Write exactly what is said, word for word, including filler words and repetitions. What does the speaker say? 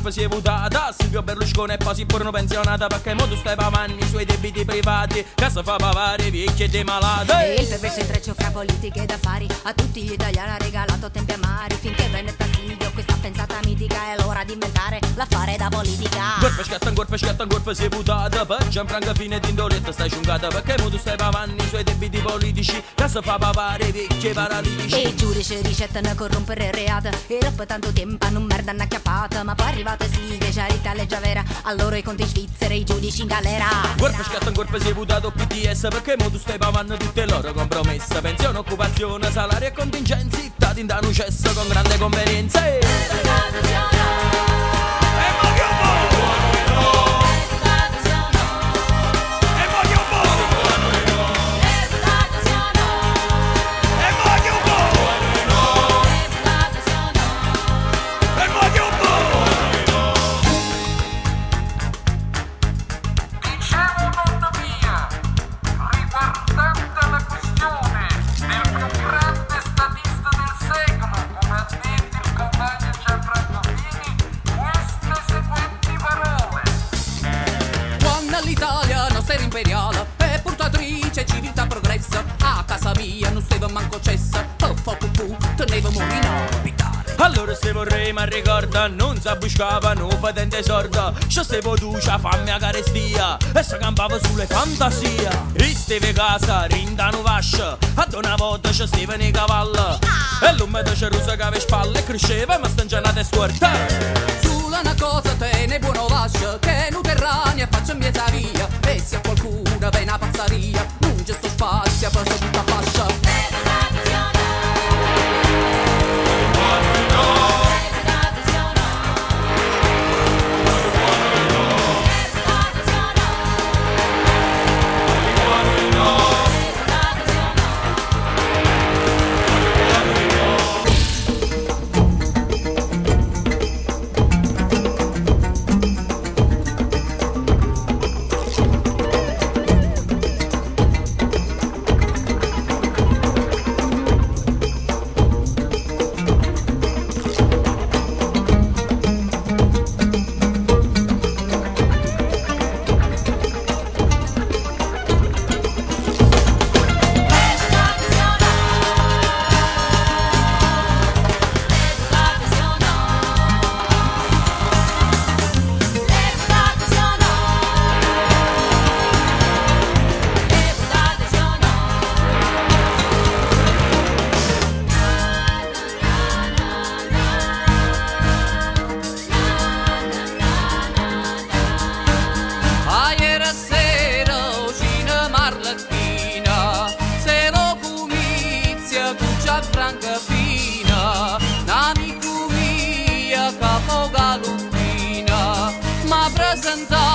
colpa si è votata, Silvio Berlusconi è quasi pure pensionata, perché mo tu stai pavanni i suoi debiti privati, che si fa pavare vecchie e dei malati. E il perverso intreccio fra politiche ed affari a tutti gli italiani ha regalato tempi amari, finché Veneta Silvio questa pensata mitica è l'ora di inventare l'affare da politica. Corpo scatta, corpo scatta, corpo si è votata, per Gianfranco fine di indoletta stai ciungata, perché mo tu stai pavanni i suoi debiti politici, che si fa pavare vecchie paralitici. E i giudici ricettano a corrompere il reato, e dopo tanto tempo hanno merda acchiappata, ma poi arrivate Silvia, Giarita e legge vera, allora i conti svizzeri, i giudici in galera. Corpo scatta, corpo si è votato P D S, perché mo tu stai pavando tutte loro compromesse, pensione, occupazione, salario e contingenzi, stati in danno cesso con grande convenienza. L'Italia nostra era imperiale e portatrice civiltà progressa, a casa mia non stava manco cessa, oh fa pupù tenevamo in orbitale. Allora se vorrei ma ricorda, non si buscavano patente sorda, ci stevo tu, c'ha fame a carestia e si campava sulle fantasie. E steve casa, rindano vascia, ad una volta ci stevano i cavalli e l'uomo ci rusicava le spalle e cresceva ma stangianata e storta. Sulla una cosa te ne buono lascia, che non terranea faccia in piazza via, e se a qualcuno viene una pazzaria, non c'è sto spazio per tutta fascia. Franca fina, n'amico mia capo galupina, ma presenta